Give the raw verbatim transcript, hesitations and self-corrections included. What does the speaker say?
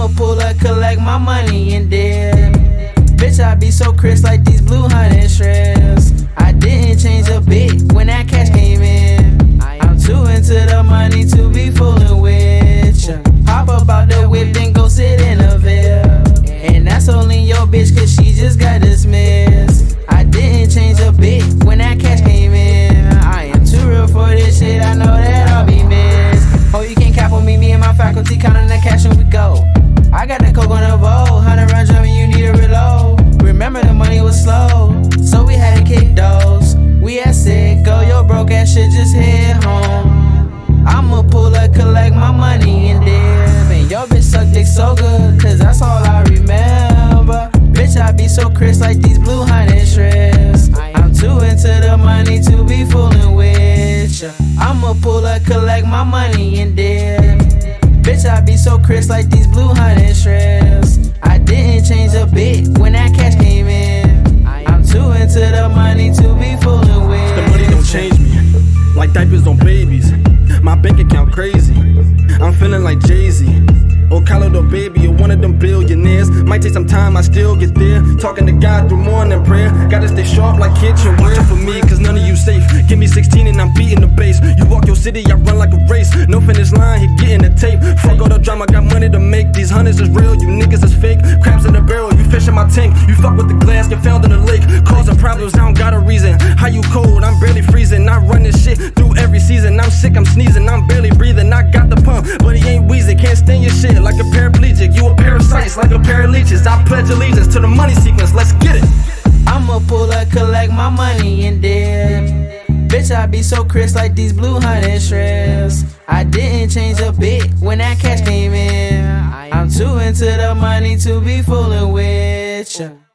pull up, collect my money and dip. Bitch, I be so crisp like these blue honey strips. I didn't change a bit when that cash came in. I'm too into the money to be fooling with ya. Hop up out the whip, then go sit in a Ville. And that's only your bitch, cause she just got dismissed. I didn't change a bit when that cash came in. I am too real for this shit, I know that I'll be missed. Oh, you can't cap on me, me and my faculty counting the cash and we go. I got the coke on the bowl, hundred round drum and you need a reload. Remember the money was slow, so we had to kick those. We had sick, go, your broke ass shit just hit home. I'ma pull up, collect my money and dip. And your bitch suck dick so good, cause that's all I remember. Bitch, I be so crisp like these blue honey strips. I'm too into the money to be fooling with ya. I'ma pull up, collect my money and dip. Bitch, I be so crisp like these blue honey strips. I didn't change a bit when that cash came in. I'm too into the money to be fooling with. The money don't change me, like diapers on babies. My bank account crazy, I'm feeling like Jay-Z. Or Khaled or Baby, or one of them billionaires. Might take some time, I still get there. Talking to God through morning prayer. Gotta stay sharp like kitchen wear. For me, cause none of you safe. Give me sixteen and I'm beating the bass. You walk your city, I run like a race. No finish line, he getting the tape. Fuck all the drama, got money to make. These hundreds is real, you niggas is fake. Crabs in the barrel, you fish in my tank. You fuck with the glass, get found in the lake. Causing problems, I don't got a reason. How you cold, I'm barely freezing. I run this shit through every season. I'm sick, I'm sneezing, I'm barely breathing. I got the pump, but he ain't wheezing. Can't stand your shit like a paraplegic. You a parasite, like a pair of leeches. I pledge allegiance to the money sequence, let's get it. I'ma pull up, collect my money and dip. Bitch, I be so crisp like these blue honey strips. I didn't change a bit when that cash came in. I'm too into the money to be fooling with ya.